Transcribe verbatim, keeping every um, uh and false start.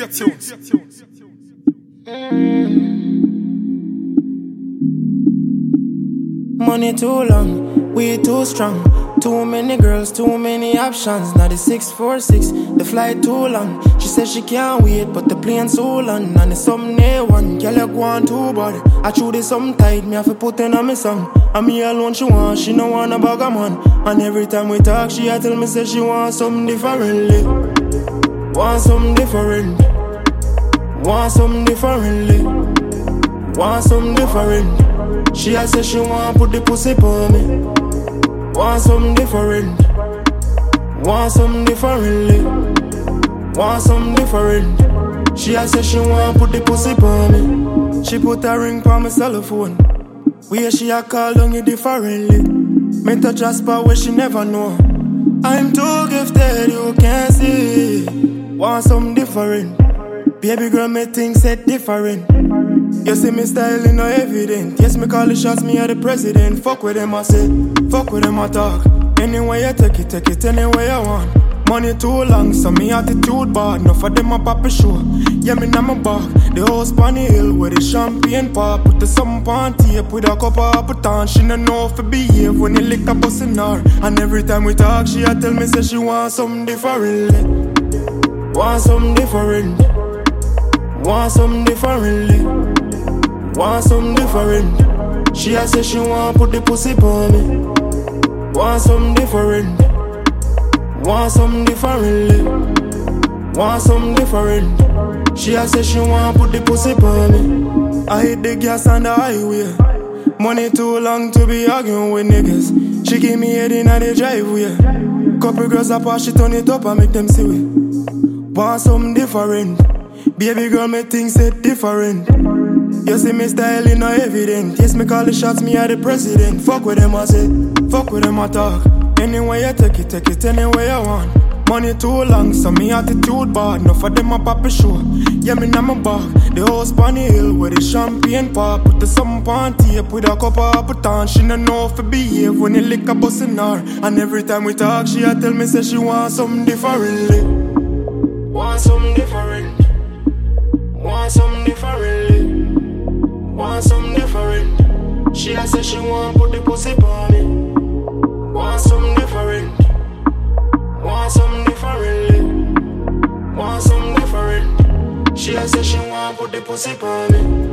D J Tunes. Money too long, we too strong. Too many girls, too many options. Now the six four six, the flight too long. She says she can't wait, but the plane so long. And it's some near one, girl you go on too bad. I chew this some tight, me have to put in on me song. And me alone she want, she no want a bag of man. And every time we talk, she a tell me say she want something differently. Want something different. Want something differently. Want something different. She a say she want put the pussy on me. Want something different. Want something differently. Want something different. She a say she want put the pussy on me. She put a ring on my cell phone. Where she a call on you differently. Me touch a spot where she never know. I'm too gifted, you can't see. Want something different. Baby girl, me think said different. You see me styling no evident. Yes, me call the shots, me are the president. Fuck with them, I say. Fuck with them, I talk. Anyway you take it, take it anywhere you want. Money too long, so me attitude bad. Enough of them a pop a show. Yeah, me na my back. The house on the hill where the champagne pop. Put the something on tape with a cup of apple. She no know if it behave when the liquor bust in her. And every time we talk, she a tell me say she want something differently. Want something different. Want something differently. Want something different. She a say she want put the pussy on me. Want something different. Want something differently. Want something different. She a say she want put the pussy on me. I hit the gas on the highway. Money too long to be arguing with niggas. She give me head in the driveway. Couple girls I pass she turn it up and make them see it. Want something different. Baby girl me think it different. You see me styling no evident. Yes, me call the shots, me are the president. Fuck with them, I say. Fuck with them, I talk. Anyway you take it, take it anywhere you want. Money too long, so me attitude bad. Enough of them a pop a show. Yeah, me na my back. The house on the hill where the champagne pop. Put the something on tape with a cup of apple. She no know if it behave when the liquor bust in her. And every time we talk, she a tell me say she want something differently. Want something different. Want something differently. Want something different. She a say she want put the pussy on me. Want something different. Want something differently. Want something different. She a say she want put the pussy on me.